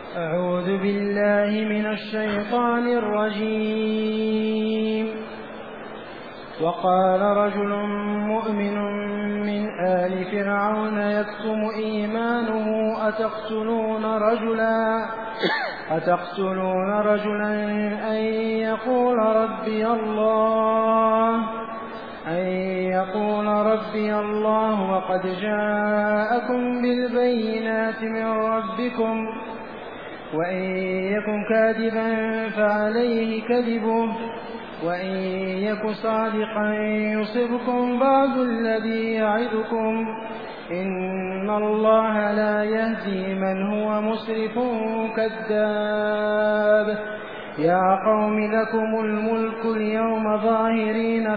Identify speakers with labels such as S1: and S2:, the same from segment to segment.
S1: أعوذ بالله من الشيطان الرجيم. وقال رجل مؤمن من آل فرعون يكتم إيمانه أتقتلون رجلا أن يقول ربي الله وقد جاءكم بالبينات من ربكم وإن يكن كاذبا فعليه كذبه وإن يك صادقا يصبكم بعض الذي يعدكم إن الله لا يهدي من هو مسرف كذاب. يا قوم لكم الملك اليوم ظاهرين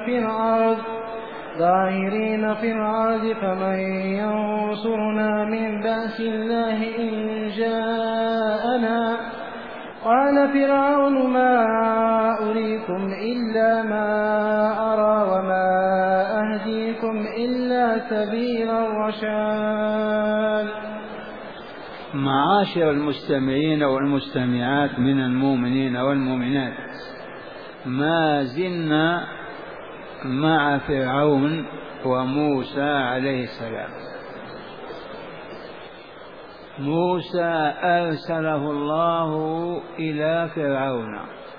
S1: في الأرض فمن ينصرنا من بأس الله إن جاءنا. قال فرعون ما أريكم إلا ما أرى وما أهديكم إلا سبيل الرشاد.
S2: معاشر المستمعين والمستمعات من المؤمنين والمؤمنات، ما زلنا مع فرعون وموسى عليه السلام. موسى أرسله الله إلى فرعون،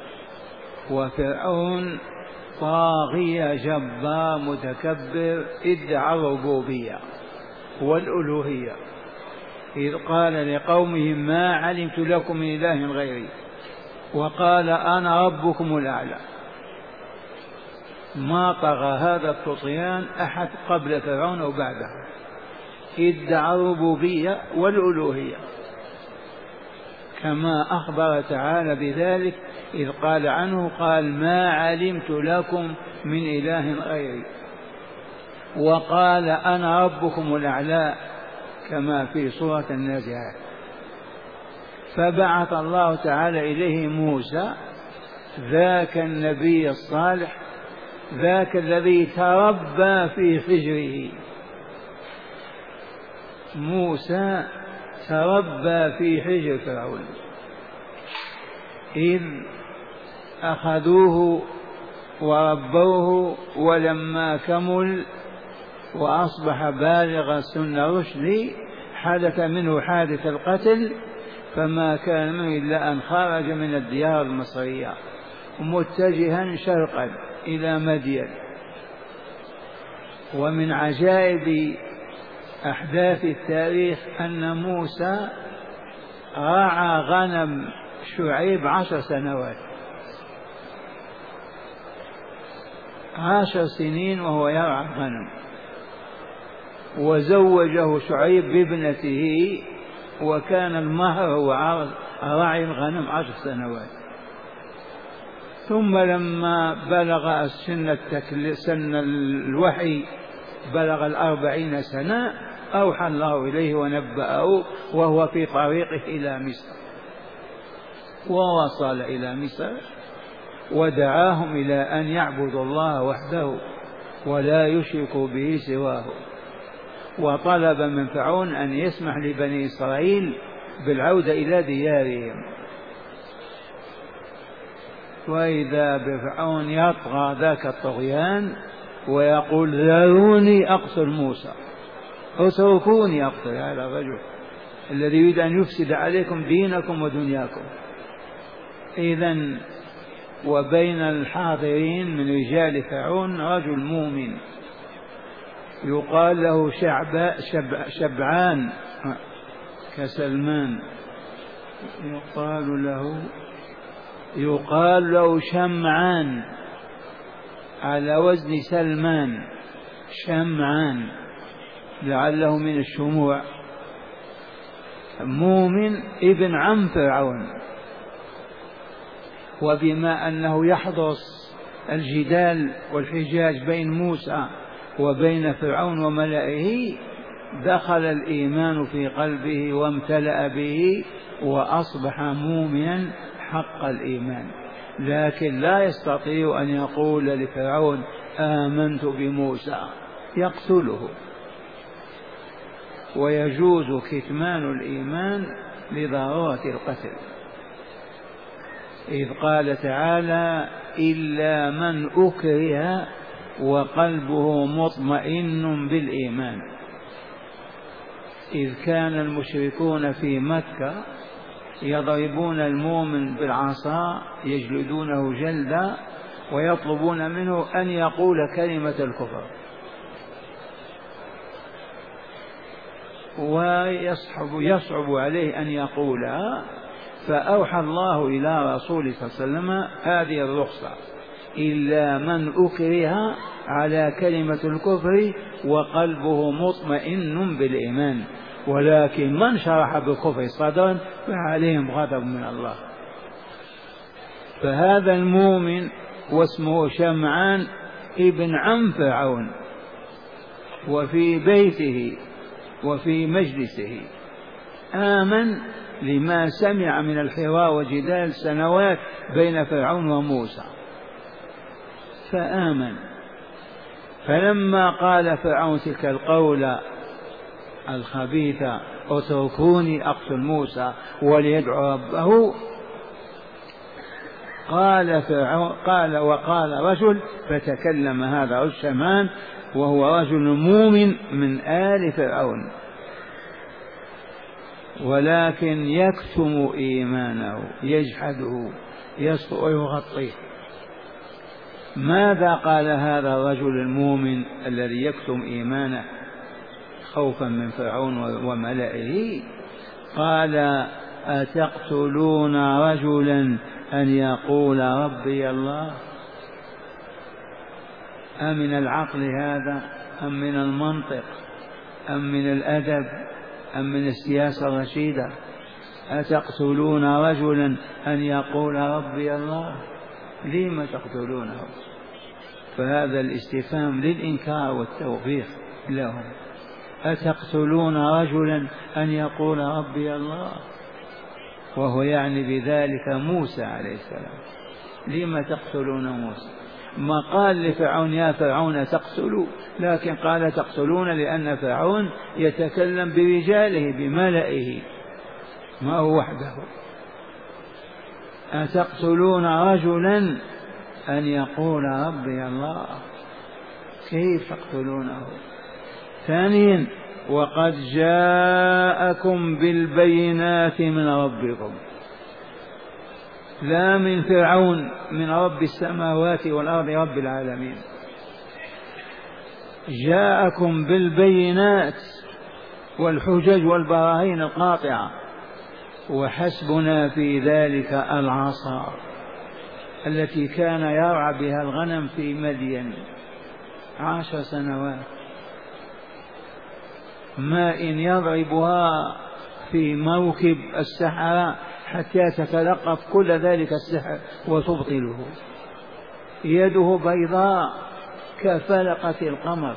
S2: وفرعون طاغية جبار متكبر ادعى الربوبية والألوهية، إذ قال لقومه ما علمت لكم من إله غيري وقال أنا ربكم الأعلى. ما طغى هذا الطغيان أحد قبل فرعون وبعده، ادعى الربوبية والألوهية، كما أخبر تعالى بذلك إذ قال عنه قال ما علمت لكم من إله غيري وقال أنا ربكم الأعلى كما في سورة النازعات. فبعث الله تعالى إليه موسى، ذاك النبي الصالح، ذاك الذي تربى في حجره. موسى تربى في حجر فرعون إذ أخذوه وربوه، ولما كمل وأصبح بالغ سن رشد حدث منه حادث القتل، فما كان منه إلا أن خرج من الديار المصرية متجها شرقا إلى مدين. ومن عجائب أحداث التاريخ أن موسى راعى غنم شعيب 10 سنوات، 10 سنين وهو يرعى غنم، وزوجه شعيب بابنته، وكان المهر هو راعي الغنم 10 سنوات. ثم لما بلغ سن الوحي، بلغ 40 سنة، أوحى الله إليه ونبأه وهو في طريقه إلى مصر، ووصل إلى مصر ودعاهم إلى أن يعبدوا الله وحده ولا يشركوا به سواه، وطلب من فرعون أن يسمح لبني إسرائيل بالعودة إلى ديارهم. وإذا بفرعون يطغى ذاك الطغيان ويقول ذروني أقتل موسى، اتركوني أقتل هذا الرجل الذي يريد أن يفسد عليكم دينكم ودنياكم. إذن وبين الحاضرين من رجال فرعون رجل مؤمن يقال له شبعان كسلمان، يقال له شمعان على وزن سلمان، شمعان لعله من الشموع، مؤمن ابن عم فرعون. وبما أنه يحدث الجدال والحجاج بين موسى وبين فرعون وملئه، دخل الإيمان في قلبه وامتلأ به وأصبح مؤمنا حق الإيمان، لكن لا يستطيع أن يقول لفرعون آمنت بموسى، يقتله. ويجوز كتمان الإيمان لضرورة القتل، إذ قال تعالى إلا من أكره وقلبه مطمئن بالإيمان، إذ كان المشركون في مكة يضربون المؤمن بالعصا يجلدونه جلدا ويطلبون منه أن يقول كلمة الكفر، ويصعب عليه أن يقولها، فأوحى الله إلى رسوله صلى الله عليه وسلم هذه الرخصة إلا من أكره على كلمة الكفر وقلبه مطمئن بالإيمان، ولكن من شرح بالكفر صدرا فعليهم غضب من الله. فهذا المؤمن واسمه شمعان ابن عم فرعون، وفي بيته وفي مجلسه آمن لما سمع من الحوار وجدال سنوات بين فرعون وموسى، فآمن. فلما قال فرعون تلك القولة الخبيثة اتركوني أقتل موسى وليدعو ربه، وقال رجل، فتكلم هذا الشمعان وهو رجل مؤمن من آل فرعون، ولكن يكتم إيمانه، يجحده، يسطو ويغطيه. ماذا قال هذا الرجل المؤمن الذي يكتم إيمانه خوفا من فرعون وملئه؟ قال أتقتلون رجلا أن يقول ربي الله؟ أمن العقل هذا أم من المنطق أم من الأدب أم من السياسة الرشيدة؟ أتقتلون رجلا أن يقول ربي الله؟ لم تقتلونه؟ فهذا الاستفهام للإنكار والتوبيخ لهم. أتقتلون رجلا أن يقول ربي الله؟ وهو يعني بذلك موسى عليه السلام. لم تقتلون موسى؟ ما قال لفرعون يا فرعون تقتلوا، لكن قال تقتلون لأن فرعون يتكلم برجاله بملئه ما هو وحده. أتقتلون رجلا أن يقول ربي الله؟ كيف تقتلونه؟ ثانيا وقد جاءكم بالبينات من ربكم، لا من فرعون، من رب السماوات والأرض رب العالمين. جاءكم بالبينات والحجج والبراهين القاطعة، وحسبنا في ذلك العصا التي كان يرعى بها الغنم في مدين 10 سنوات، ماء يضربها في موكب السحرة حتى تتلقف كل ذلك السحر وتبطله، يده بيضاء كفلقة القمر.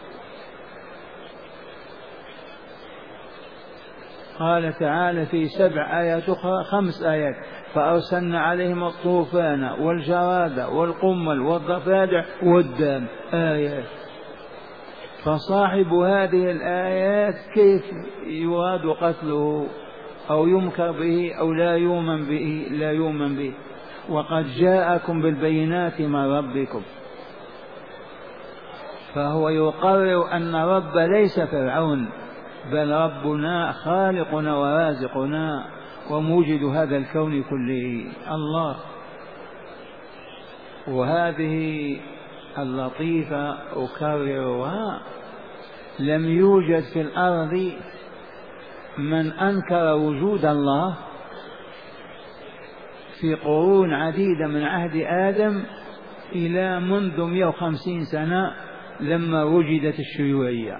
S2: قال تعالى في 7 آيات أخرى 5 آيات فأرسلنا عليهم الطوفان والجراد والقمل والضفادع والدم، آيات. فصاحب هذه الآيات كيف يراد قتله أو يمكر به أو لا يؤمن به؟ وقد جاءكم بالبينات من ربكم، فهو يقرر أن رب ليس فرعون، بل ربنا خالقنا ورازقنا وموجد هذا الكون كله الله. وهذه اللطيفة أكررها، لم يوجد في الأرض من أنكر وجود الله في قرون عديدة من عهد آدم إلى منذ 150 سنة لما وجدت الشيوعية.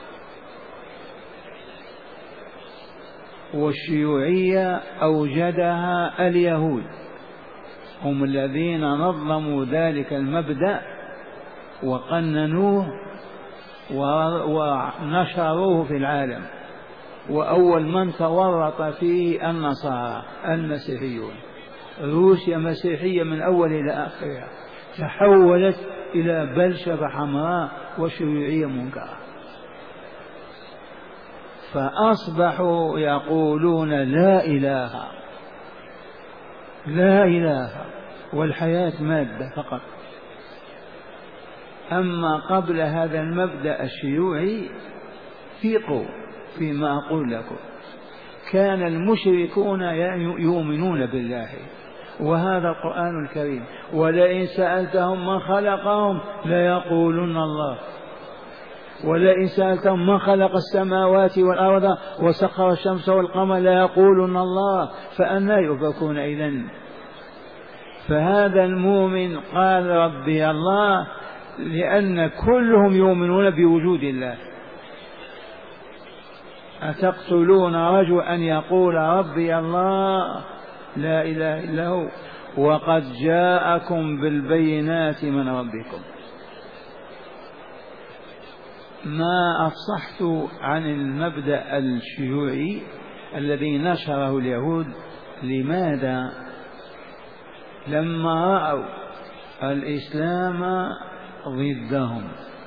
S2: والشيوعية أوجدها اليهود، هم الذين نظموا ذلك المبدأ وقننوه ونشروه في العالم. وأول من تورط فيه النصارى المسيحيون. روسيا مسيحية من أول إلى آخرها، تحولت إلى بلشفة حمراء وشيوعية منكرة. فأصبحوا يقولون لا إله، لا إله، والحياة مادة فقط. أما قبل هذا المبدأ الشيوعي ثقوا فيما أقول لكم، كان المشركون يؤمنون بالله، وهذا القرآن الكريم، ولئن سألتهم من خلقهم ليقولن الله، ولئن سألتهم من خلق السماوات والأرض وسخر الشمس والقمر ليقولن الله، فأنى يؤفكون إذن؟ فهذا المؤمن قال ربي الله، لأن كلهم يؤمنون بوجود الله. أتقتلون رجل أن يقول ربي الله لا إله إلا هو وقد جاءكم بالبينات من ربكم. ما أفصحت عن المبدأ الشيوعي الذي نشره اليهود. لماذا؟ لما رأوا الإسلام ضدهم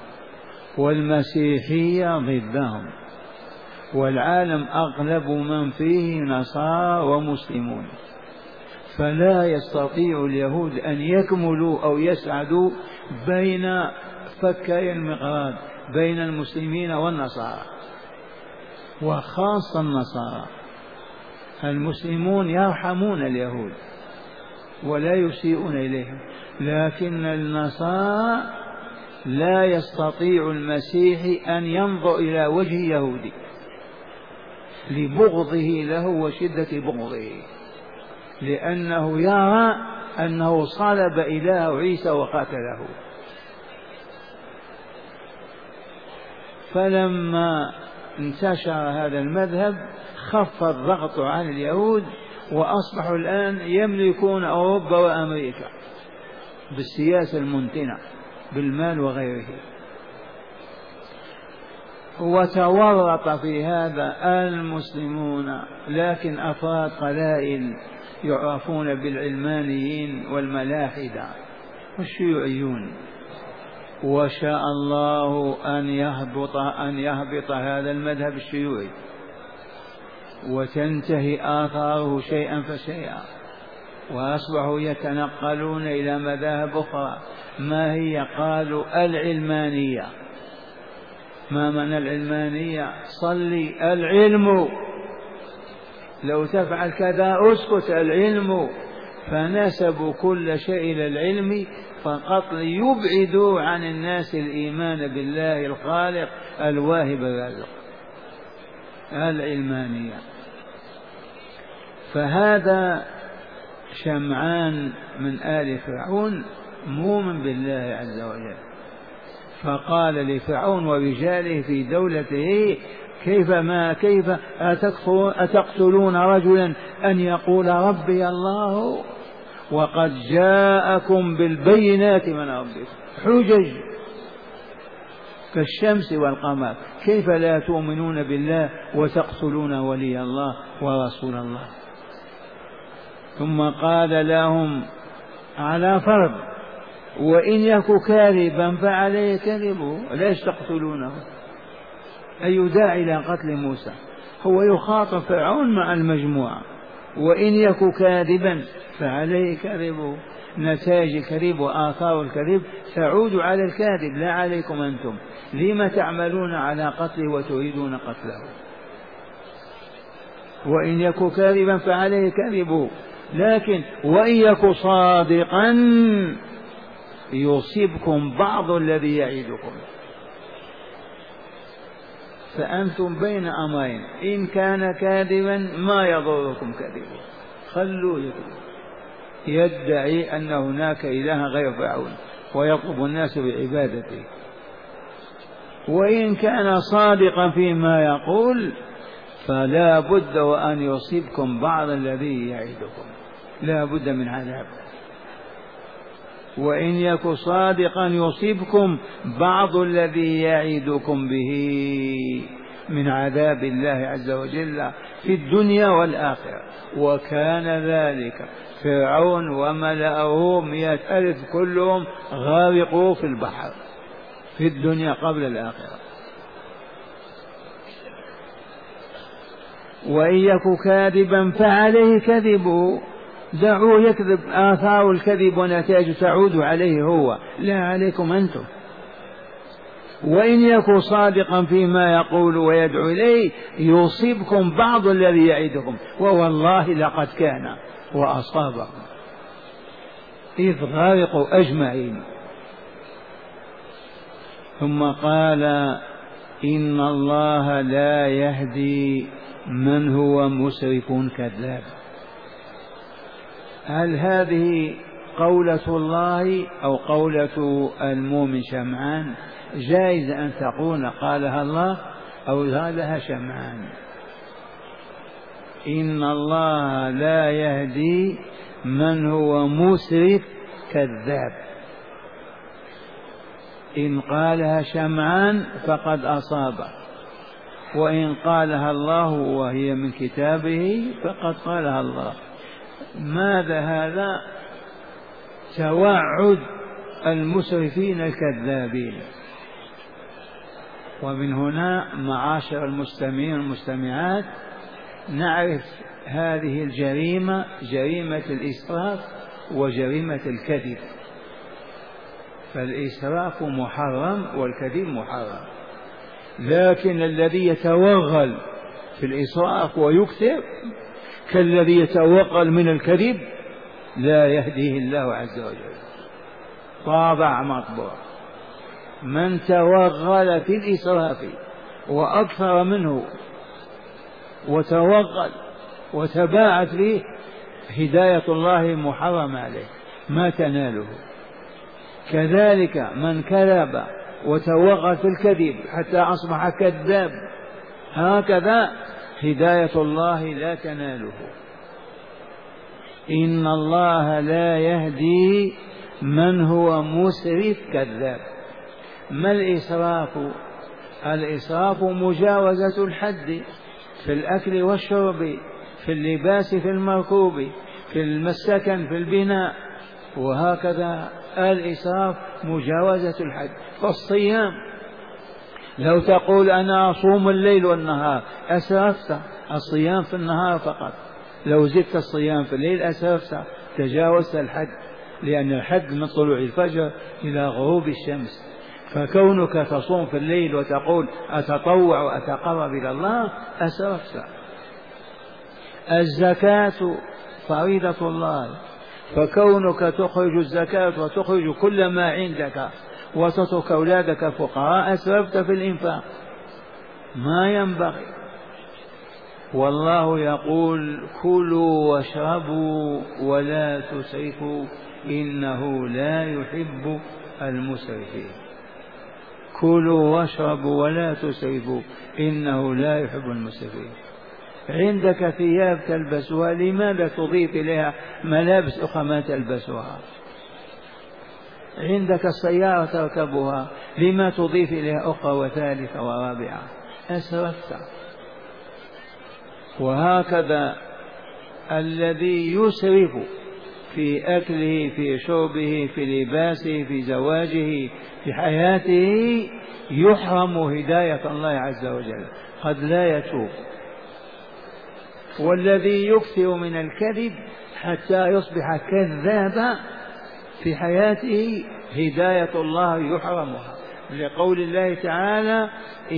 S2: والمسيحية ضدهم والعالم أغلب من فيه نصارى ومسلمون، فلا يستطيع اليهود أن يكملوا أو يسعدوا بين فكي المقراض بين المسلمين والنصارى، وخاصة النصارى. المسلمون يرحمون اليهود ولا يسيئون إليهم، لكن النصارى لا يستطيع المسيح أن ينظر إلى وجه يهودي لبغضه له وشدة بغضه، لأنه يرى أنه صلب إله عيسى وقتله. فلما انتشر هذا المذهب خف الضغط عن اليهود، وأصبحوا الآن يملكون أوروبا وأمريكا بالسياسة المنتنة بالمال وغيره. وتورط في هذا المسلمون، لكن أفراد قلائل يعرفون بالعلمانيين والملاحدة والشيوعيون. وشاء الله أن يهبط هذا المذهب الشيوعي وتنتهي آثاره شيئا فشيئا، وأصبحوا يتنقلون إلى مذاهب أخرى. ما هي؟ قالوا العلمانية. ما معنى العلمانية؟ صلي العلم، لو تفعل كذا اسكت العلم. فنسبوا كل شيء إلى العلم فقط ليبعدوا عن الناس الإيمان بالله الخالق الواهب الرازق. العلمانية. فهذا شمعان من آل فرعون مؤمن بالله عز وجل، فقال لفرعون ورجاله في دولته كيف أتقتلون رجلا أن يقول ربي الله وقد جاءكم بالبينات من ربكم، حجج كالشمس والقمر، كيف لا تؤمنون بالله وتقتلون ولي الله ورسول الله؟ ثم قال لهم على فرض وإن يك كاذبا فعليه كذبه، ليش تقتلونه؟ أي داعي إلى قتل موسى؟ هو يخاطب فرعون مع المجموعة، وإن يك كاذبا فعليه كذبه. نتائج الكذب وآثار الكذب تعود على الكاذب لا عليكم أنتم. لما تعملون على قتله وتريدون قتله؟ وإن يك كاذبا فعليه كذبه، لكن وإن يك صادقا يصيبكم بعض الذي يعيدكم. فأنتم بين أمرين، إن كان كاذبا ما يضركم كذبه، خلوه يكذب، يدعي أن هناك إله غير فرعون ويطلب الناس بعبادته. وإن كان صادقا فيما يقول فلا بد وأن يصيبكم بعض الذي يعيدكم، لا بد من عذاب. وإن يك صادقا يصيبكم بعض الذي يعيدكم به من عذاب الله عز وجل في الدنيا والآخرة. وكان ذلك فرعون وملأه 100,000 كلهم غارقوا في البحر في الدنيا قبل الآخرة. وإن يك كاذبا فعليه كذبه، دعوه يكذب، آثار الكذب ونتائج تعود عليه هو لا عليكم أنتم. وإن يك صادقا فيما يقول ويدعو إليه يصيبكم بعض الذي يعدكم، ووالله لقد كان وأصابكم إذ غرقوا أجمعين. ثم قال إن الله لا يهدي من هو مسرف كذاب. هل هذه قولة الله أو قولة المؤمن شمعان؟ جائز أن تقول قالها الله أو قالها شمعان. إن الله لا يهدي من هو مسرف كذاب. إن قالها شمعان فقد أصاب، وإن قالها الله وهي من كتابه فقد قالها الله. ماذا هذا؟ توعد المسرفين الكذابين. ومن هنا معاشر المستمعين والمستمعات نعرف هذه الجريمة، جريمة الإسراف وجريمة الكذب. فالإسراف محرم والكذب محرم، لكن الذي يتوغل في الإسراف ويكثر كالذي يتوغل من الكذب لا يهديه الله عز وجل. طابع مطبوع. من توغل في الإسراف وأكثر منه وتوغل وتباعد فيه هداية الله محرم عليه ما تناله. كذلك من كذب وتوغل في الكذب حتى أصبح كذاب هكذا هداية الله لا تناله. إن الله لا يهدي من هو مسرف كذاب. ما الإسراف؟ الإسراف مجاوزة الحد في الأكل والشرب، في اللباس، في المركوب، في المسكن، في البناء، وهكذا الإسراف مجاوزة الحد. فالصيام لو تقول أنا أصوم الليل والنهار أسرفت، الصيام في النهار فقط. لو زدت الصيام في الليل أسرفت، تجاوزت الحد، لأن الحد من طلوع الفجر إلى غروب الشمس. فكونك تصوم في الليل وتقول أتطوع وأتقرب إلى الله أسرفت. الزكاة فريضة الله، فكونك تخرج الزكاة وتخرج كل ما عندك وتترك أولادك فقراء أسرفت في الإنفاق، ما ينبغي. والله يقول كلوا واشربوا ولا تسرفوا إنه لا يحب المسرفين. كلوا واشربوا ولا تسرفوا إنه لا يحب المسرفين. عندك ثياب تلبسها لماذا تضيف إليها ملابس أخرى ما تلبسها؟ عندك السيارة تركبها لما تضيف إليها أخرى وثالثة ورابعة؟ أسرفت. وهكذا الذي يسرف في أكله، في شربه، في لباسه، في زواجه، في حياته يحرم هداية الله عز وجل، قد لا يتوب. والذي يكثر من الكذب حتى يصبح كذابا في حياته هداية الله يحرمها، لقول الله تعالى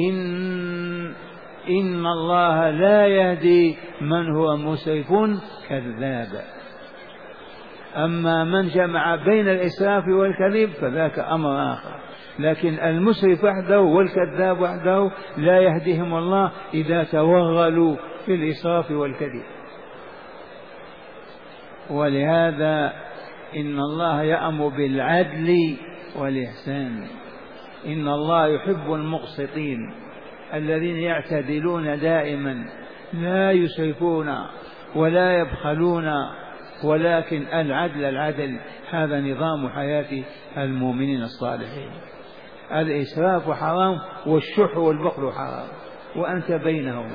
S2: إن الله لا يهدي من هو مسرف كذاب. أما من جمع بين الإسراف والكذب فذاك أمر آخر، لكن المسرف وحده والكذاب وحده لا يهديهم الله إذا توغلوا في الإسراف والكذب. ولهذا إن الله يأمر بالعدل والإحسان. إن الله يحب المقسطين الذين يعتدلون دائما، لا يسرفون ولا يبخلون، ولكن العدل هذا نظام حياة المؤمنين الصالحين. الإسراف حرام والشح والبخل حرام وأنت بينهما.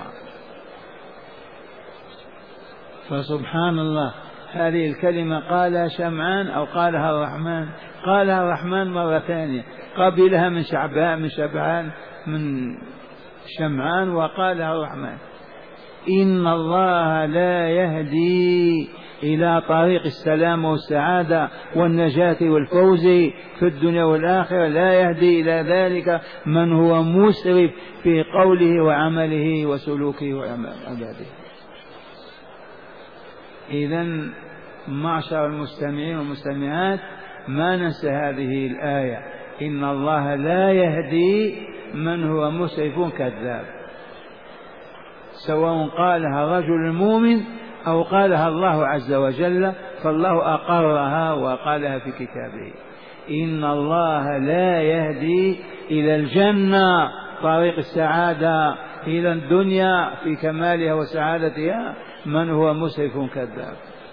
S2: فسبحان الله، هذه الكلمة قالها شمعان أو قالها الرحمن؟ قالها الرحمن مرة ثانية، قبلها من شبعان من شمعان وقالها الرحمن. إن الله لا يهدي إلى طريق السلام والسعادة والنجاة والفوز في الدنيا والآخرة، لا يهدي إلى ذلك من هو مسرف في قوله وعمله وسلوكه وعباده. إذن معشر المستمعين والمستمعات، ما ننسى هذه الآية: إن الله لا يهدي من هو مسرف كذاب، سواء قالها الرجل المؤمن أو قالها الله عز وجل، فالله أقرها وقالها في كتابه. إن الله لا يهدي إلى الجنة طريق السعادة، إلى الدنيا في كمالها وسعادتها، من هو مسرف كذاب.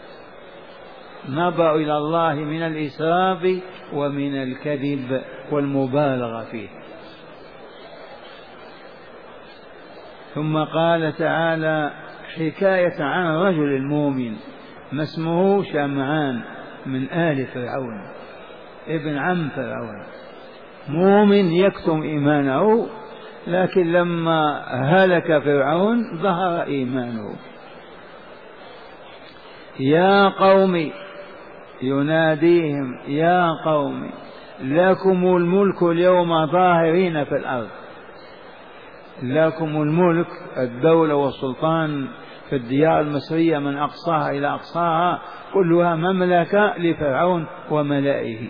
S2: نبأ إلى الله من الإسراف ومن الكذب والمبالغة فيه. ثم قال تعالى حكاية عن الرجل المؤمن، ما اسمه؟ شمعان، من آل فرعون، ابن عم فرعون، مؤمن يكتم إيمانه، لكن لما هلك فرعون ظهر إيمانه. يا قوم، يناديهم: يا قوم لكم الملك اليوم ظاهرين في الأرض. لكم الملك، الدولة والسلطان في الديار المصرية من أقصاها إلى أقصاها كلها مملكة لفرعون وملائه.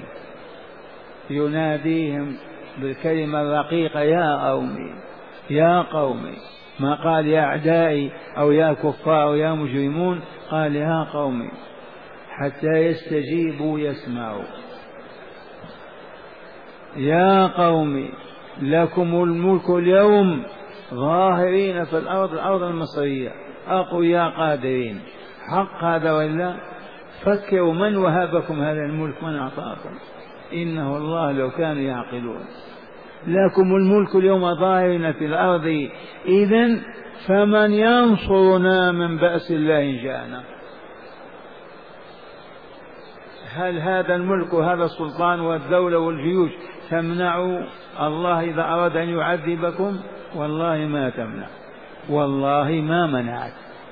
S2: يناديهم بالكلمة الرقيقة: يا قومي، يا قومي. ما قال يا أعدائي أو يا كفار أو يا مجرمون، قال يا قومي حتى يستجيبوا يسمعوا. يا قومي لكم الملك اليوم ظاهرين في الأرض، الأرض المصرية، أقوياء قادرين. حق هذا ولا؟ فكروا من وهبكم هذا الملك، من أعطاكم؟ إنه الله لو كانوا يعقلون. لكم الملك اليوم ظاهرين في الأرض، إذن فمن ينصرنا من بأس الله إن جاءنا؟ هل هذا الملك وهذا السلطان والدولة والجيوش تمنع الله إذا أراد أن يعذبكم؟ والله ما تمنع، والله ما منعت.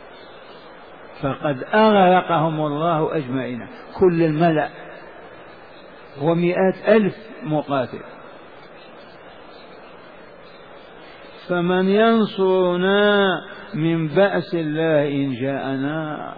S2: فقد أغرقهم الله أجمعين، كل الملأ ومئات ألف مقاتل. فمن ينصرنا من بأس الله إن جاءنا؟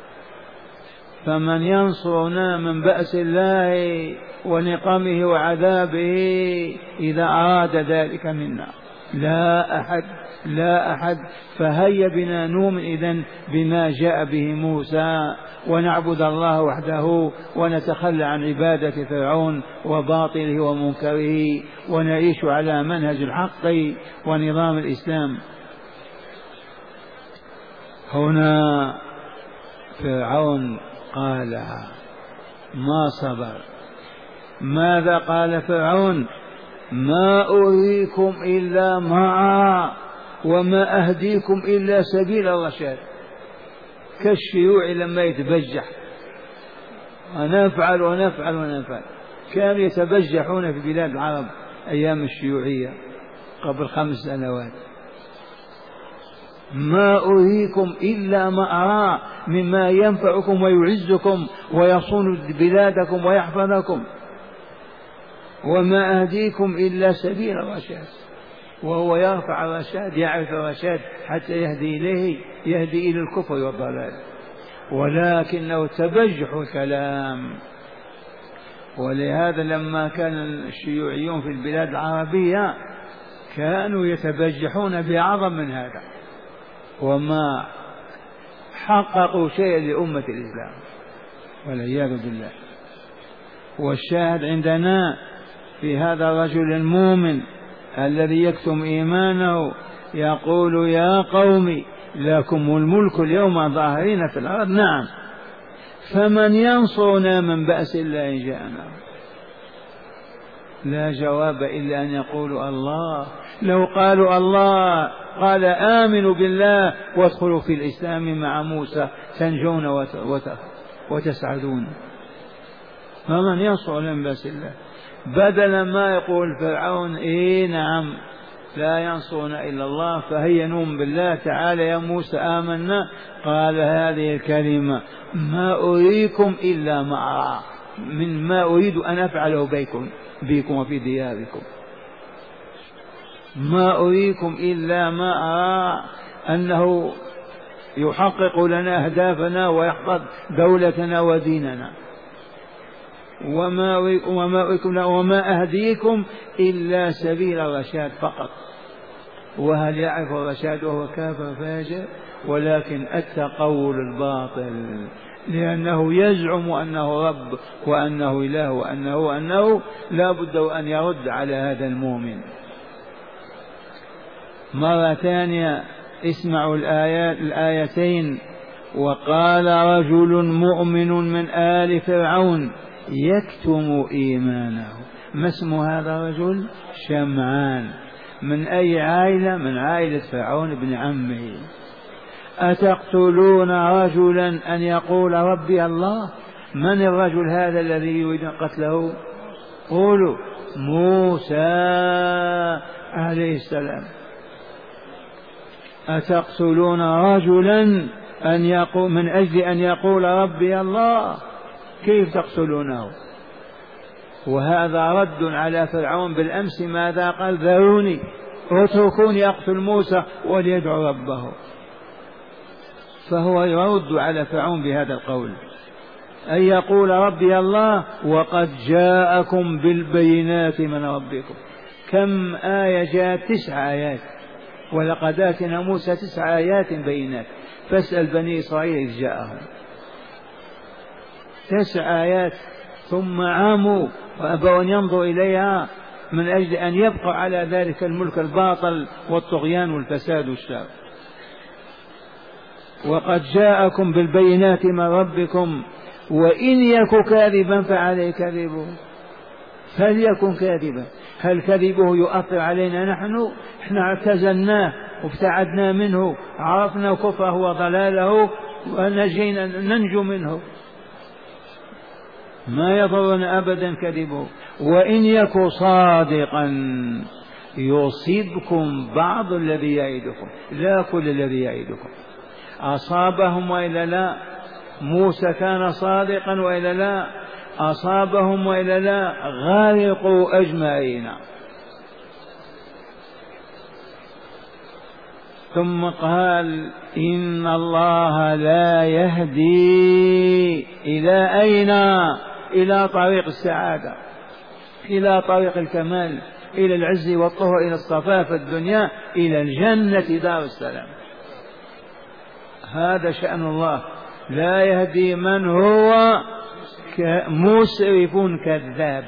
S2: فمن ينصرنا من بأس الله ونقمه وعذابه إذا أراد ذلك منا؟ لا أحد، لا أحد. فهيا بنا نؤمن إذن بما جاء به موسى، ونعبد الله وحده، ونتخلى عن عبادة فرعون وباطله ومنكره، ونعيش على منهج الحق ونظام الإسلام. هنا فرعون قالها، ما صبر. ماذا قال فرعون؟ ما أريكم إلا ما أرى وما أهديكم إلا سبيل الرشاد. كالشيوع لما يتبجح: ونفعل ونفعل ونفعل. كانوا يتبجحون في بلاد العرب أيام الشيوعية قبل 5 سنوات. ما أريكم إلا ما أرى مما ينفعكم ويعزكم ويصون بلادكم ويحفظكم، وما أهديكم إلا سبيل الرشاد. وهو يرفع الرشاد، يعرف الرشاد حتى يهدي إليه، يهدي إلى الكفر والضلال، ولكنه تبجح الكلام. ولهذا لما كان الشيوعيون في البلاد العربية كانوا يتبجحون بعظم من هذا، وما حققوا شيئا لأمة الإسلام والعياذ بالله. والشاهد عندنا في هذا الرجل المؤمن الذي يكتم إيمانه يقول: يا قوم لكم الملك اليوم ظاهرين في الأرض. نعم، فمن ينصرنا من بأس الله إن جاءنا؟ لا جواب إلا أن يقولوا الله. لو قالوا الله قال آمنوا بالله وادخلوا في الإسلام مع موسى تنجون وتسعدون. فمن ينصر من بأس الله؟ بدل ما يقول فرعون إيه نعم لا ينصرون إلا الله. فهي نؤمن بالله. تعالى يا موسى آمنا. قال هذه الكلمة ما أريكم إلا ما أرى، من ما أريد أن أفعله بكم وفي دياركم. ما أريكم إلا ما أرى أنه يحقق لنا أهدافنا ويحفظ دولتنا وديننا. وما أهديكم إلا سبيل الرشاد فقط. وهل يعرف الرشاد وهو كافر فاجر؟ ولكن التقول الباطل، لأنه يزعم أنه رب وأنه إله وأنه لا بد أن يرد على هذا المؤمن. مرة ثانية اسمعوا الآيتين. وقال رجل مؤمن من آل فرعون يكتم إيمانه. ما اسم هذا الرجل؟ شمعان. من أي عائلة؟ من عائلة فرعون بن عمه. أتقتلون رجلا أن يقول ربي الله؟ من الرجل هذا الذي يريد قتله؟ قولوا موسى عليه السلام. أتقتلون رجلا أن يقول من أجل أن يقول ربي الله؟ كيف تقتلونه؟ وهذا رد على فرعون بالأمس. ماذا قال؟ ذروني اتركوني أقتل موسى وليدعو ربه. فهو يرد على فرعون بهذا القول، أن يقول ربي الله وقد جاءكم بالبينات من ربكم. كم آية جاءت؟ 9 آيات. ولقد آتينا موسى 9 آيات بينات. فاسأل بني إسرائيل إذ جاءهم 9 آيات، ثم عاموا وأبوا أن ينظروا إليها من أجل أن يبقى على ذلك الملك الباطل والطغيان والفساد والشر. وقد جاءكم بالبينات من ربكم وإن يك كاذبا فعليه كذبه. فليكن كاذبا. هل كذبه يؤثر علينا؟ نحن اعتزلناه وابتعدنا منه، عرفنا كفره وضلاله ونجينا ننجو منه. ما يضرنا أبدا كذبه. وإن يك صادقا يصيبكم بعض الذي يعدكم، لا كل الذي يعدكم. أصابهم وإلا لا؟ موسى كان صادقا وإلا لا؟ أصابهم وإلا لا؟ غارقوا أجمعين. ثم قال إن الله لا يهدي إلى أين؟ إلى طريق السعادة، إلى طريق الكمال، إلى العز والطهر، إلى الصفاء في الدنيا، إلى الجنة دار السلام. هذا شأن الله. لا يهدي من هو مسرف كذاب.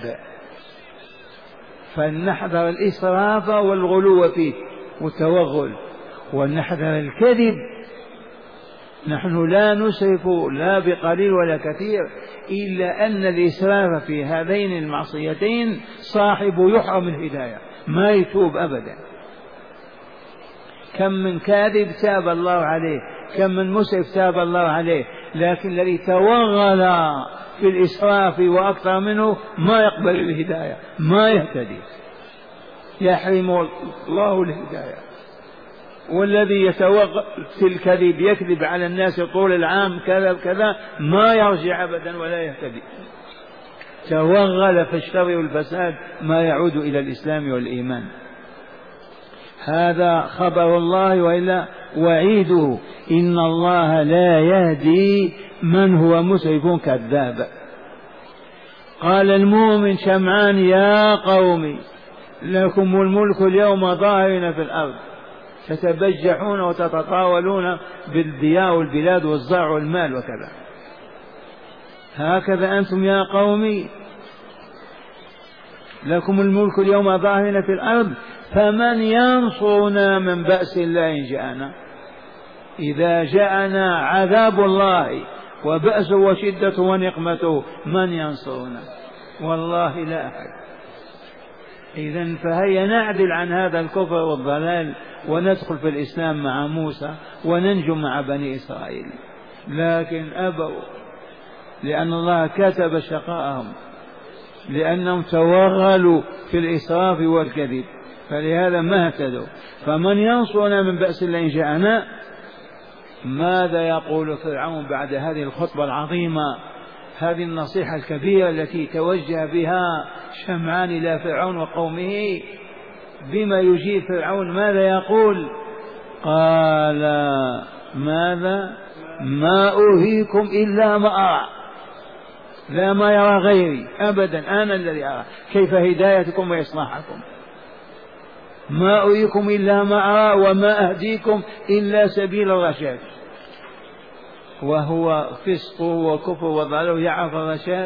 S2: فلنحذر الإسراف والغلو فيه والتوغل، ولنحذر الكذب. نحن لا نسرف لا بقليل ولا كثير، إلا أن الإسراف في هذين المعصيتين صاحب يحرم الهداية، ما يتوب أبدا. كم من كاذب تاب الله عليه، كم من مسرف تاب الله عليه، لكن الذي توغل في الإسراف وأكثر منه ما يقبل الهداية، ما يهتدي، يحرم الله الهداية. والذي يتوغل في الكذب يكذب على الناس طول العام كذا كذا ما يرجع أبدا ولا يهتدي. توغل في الشر والفساد ما يعود إلى الإسلام والإيمان. هذا خبر الله وإلا وعيده. إن الله لا يهدي من هو مسرف كذاب. قال المؤمن شمعان يا قوم لكم الملك اليوم ظاهرين في الأرض تتبجحون وتتطاولون بالديار والبلاد والزرع والمال وكذا. هكذا أنتم يا قومي لكم الملك اليوم ظاهرين في الأرض فمن ينصرنا من بأس الله إن جاءنا؟ إذا جاءنا عذاب الله وبأسه وشدته ونقمته من ينصرنا؟ والله لا أحد. إذن فهيا نعدل عن هذا الكفر والضلال وندخل في الإسلام مع موسى وننجو مع بني إسرائيل، لكن أبوا، لأن الله كتب شقاءهم، لأنهم توغلوا في الإسراف والكذب. فلهذا ما اهتدوا. فمن ينصرنا من بأس الله إن جاءنا؟ ماذا يقول فرعون بعد هذه الخطبة العظيمة، هذه النصيحة الكبيرة التي توجه بها شمعان إلى فرعون وقومه؟ بما يجيب فرعون؟ ماذا يقول؟ قال ماذا؟ ما أريكم إلا ما أرى، لا ما يرى غيري أبدا، أنا الذي أرى كيف هدايتكم وإصلاحكم. ما أريكم إلا ما أرى وما أهديكم إلا سبيل الرشاد. وهو فسق وكفر وضلاله يعرف الرشاد؟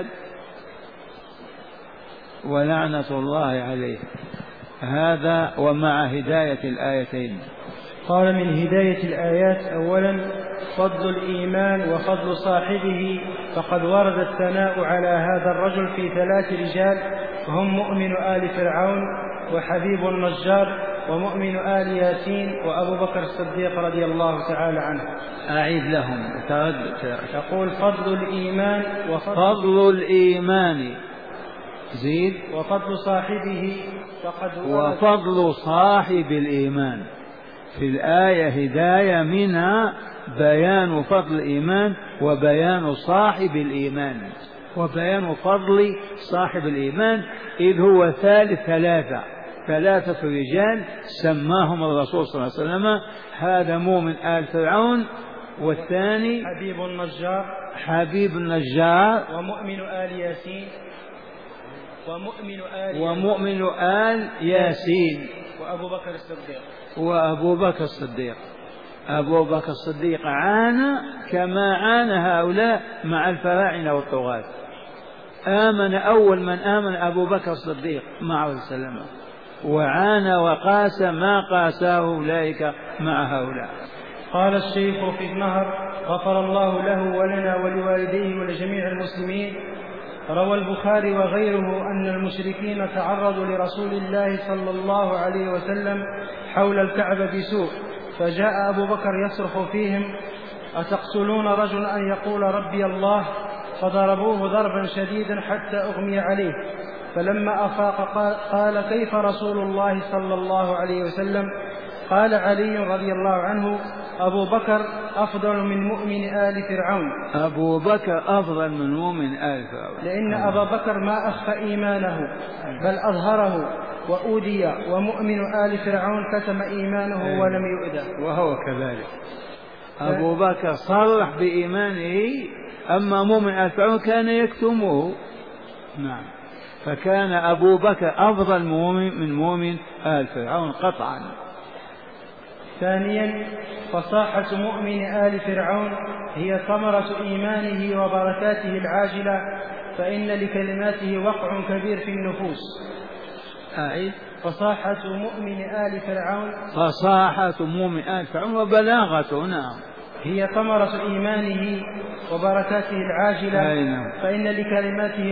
S2: ولعنة الله عليه. هذا ومع هداية الآيتين.
S1: قال من هداية الآيات: أولا فضل الإيمان وفضل صاحبه، فقد ورد الثناء على هذا الرجل في 3 رجال، وهم مؤمن آل فرعون وحبيب النجار ومؤمن آل ياسين وأبو بكر الصديق رضي الله تعالى عنه.
S2: أعيد لهم.
S1: يقول فضل الإيمان
S2: فضل الإيمان زيد
S1: وفضل صاحبه، فقد
S2: وفضل صاحب الإيمان. في الآية هداية منها بيان فضل الإيمان وبيان صاحب الإيمان وبيان فضل صاحب الإيمان، إذ هو ثلاثة رجال سماهم الرسول صلى الله عليه وسلم. هذا مؤمن آل فرعون، والثاني حبيب النجار
S1: ومؤمن آل ياسين
S2: ومؤمن آل ياسين
S1: وأبو بكر الصديق.
S2: أبو بكر الصديق عانى كما عانى هؤلاء مع الفراعنة والطغاة. آمن أول من آمن أبو بكر الصديق معه السلام، وعانى وقاس ما قاساه أولئك مع هؤلاء.
S1: قال الشيخ في النهر غفر الله له ولنا ولوالديه ولجميع المسلمين: روى البخاري وغيره أن المشركين تعرضوا لرسول الله صلى الله عليه وسلم حول الكعبة بسوء، فجاء أبو بكر يصرخ فيهم: أتقتلون رجلا أن يقول ربي الله؟ فضربوه ضربا شديدا حتى أغمي عليه، فلما أفاق قال: كيف رسول الله صلى الله عليه وسلم؟ قال علي رضي الله عنه: أبو بكر أفضل من مؤمن آل فرعون.
S2: أبو بكر أفضل من مؤمن آل فرعون،
S1: لأن أبا بكر ما أخفى إيمانه بل أظهره وأودي، ومؤمن آل فرعون كتم إيمانه ولم يؤذى.
S2: وهو كذلك. أبو بكر صرح بإيمانه، أما مؤمن آل فرعون كان يكتمه. نعم. فكان أبو بكر أفضل من مؤمن آل فرعون قطعا.
S1: ثانيا فصاحة مؤمن آل فرعون هي ثمرة إيمانه وبركاته العاجلة، فإن لكلماته وقع كبير في النفوس. فصاحة مؤمن آل فرعون،
S2: فصاحة مؤمن آل فرعون وبلاغته. نعم.
S1: هي ثمرة إيمانه وبركاته العاجلة، فإن لكلماته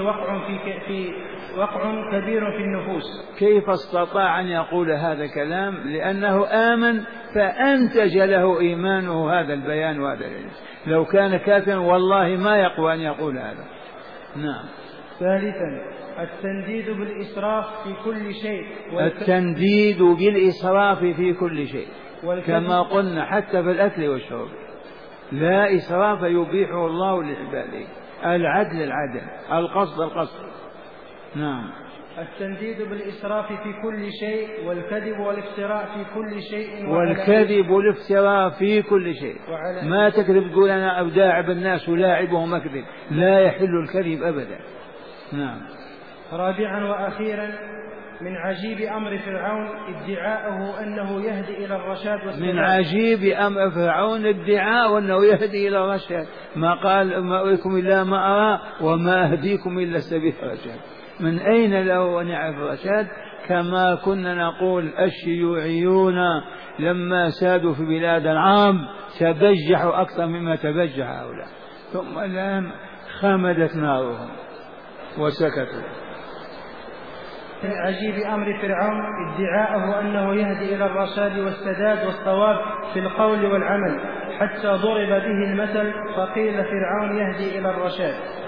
S1: وقع كبير في النفوس.
S2: كيف استطاع أن يقول هذا الكلام؟ لأنه آمن فأنتج له إيمانه هذا البيان وهذا العلم. لو كان كافرا والله ما يقوى أن يقول هذا. نعم.
S1: ثالثا التنديد بالإسراف في كل شيء.
S2: التنديد بالإسراف في كل شيء، كما قلنا حتى في الأكل والشرب لا إسراف يبيحه الله لعباده. العدل العدل، القصد القصد. نعم.
S1: التنديد بالإسراف في كل شيء، والكذب والافتراء في كل شيء.
S2: والكذب والافتراء في كل شيء. ما تكذب تقول أنا أداعب الناس ولاعبهم أكذب، لا يحل الكذب أبدا. نعم.
S1: رابعا وأخيرا من عجيب أمر فرعون ادعاءه أنه يهدي إلى الرشاد والسداد.
S2: من عجيب أمر فرعون ادعاء أنه يهدي إلى الرشاد. ما قال ما أريكم إلا ما أرى وما أهديكم إلا سبيل الرشاد. من أين له أن يعرف الرشاد؟ كما كنا نقول الشيوعيون لما سادوا في بلاد العرب تبجحوا أكثر مما تبجح هؤلاء، ثم الآن خمدت نارهم وسكتوا.
S1: من عجيب أمر فرعون ادعاءه أنه يهدي إلى الرشاد والسداد والصواب في القول والعمل، حتى ضرب به المثل فقيل فرعون يهدي إلى الرشاد.